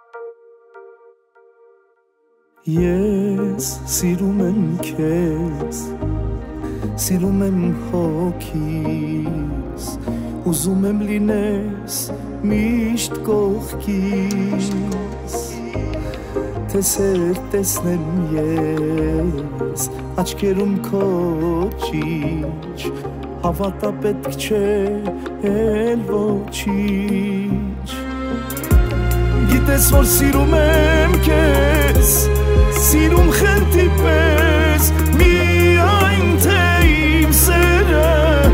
Ես սիրում եմ քեզ, սիրում եմ հոգիս, ուզում եմ լինես միշտ կողքիս, թե սեր տեսնեմ ես աչքերում քո ճիչ, հավատա պետք չէ էլ ոչինչ, գիտես որ սիրում եմ քեզ, սիրում խենթի պես, միայն թե իմ սերը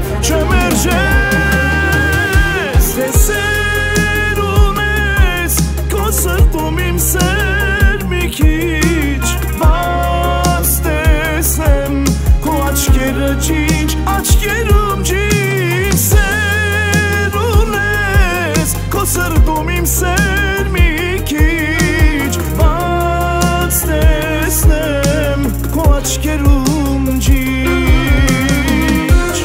չմերժես, թե սեր ունես, քո սրտում իմ սեր մի քիչ, բաց տեսնեմ, քո աչքերը ջինջ, աչքերում ջինջ, սեր ունես, քո սրտում իմ սեր մի քիչ, բաց տեսնեմ, քո աչքերում ջինջ,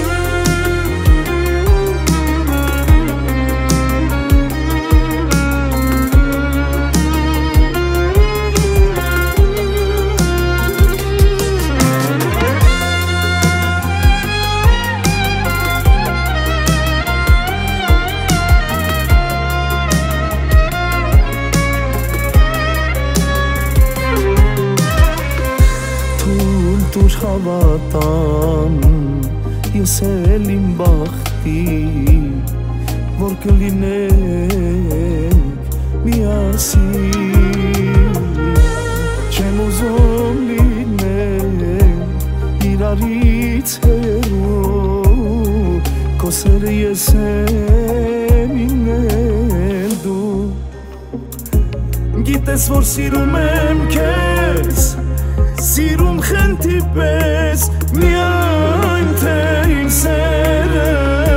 Թույլ հավատամ, ես էլ իմ բախտի, որ կլինենք միասին, չեմ ուզում լինենք իրարից հեռու, քո սերը ես եմ ինել դու, գիտես որ սիրում եմ քեզ, սիրում խենթի պես, միայն թե իմ սերը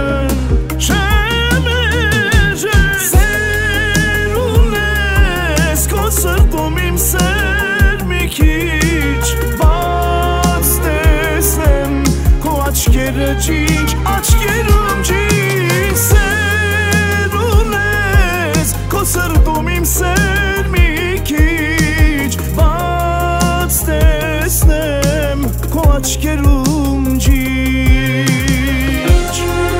չմերժես, սեր ունես, քո սրտում իմ սեր մի քիչ, բաց տեսնեմ, քո աչքերը ջինջ, աչքերում ջինջ, սեր ունես, քո սրտում իմ սեր մի քիչ, բաց տեսնեմ, քո աչքերում ջինջ,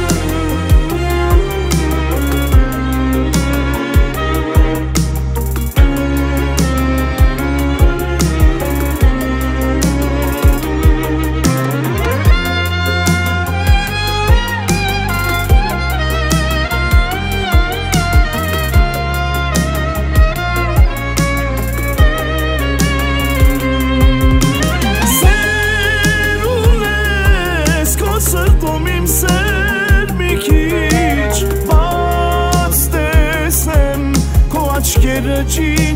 սրտում իմ սեր մի քիչ, բաց տեսնեմ, քո աչքերը ջինջ,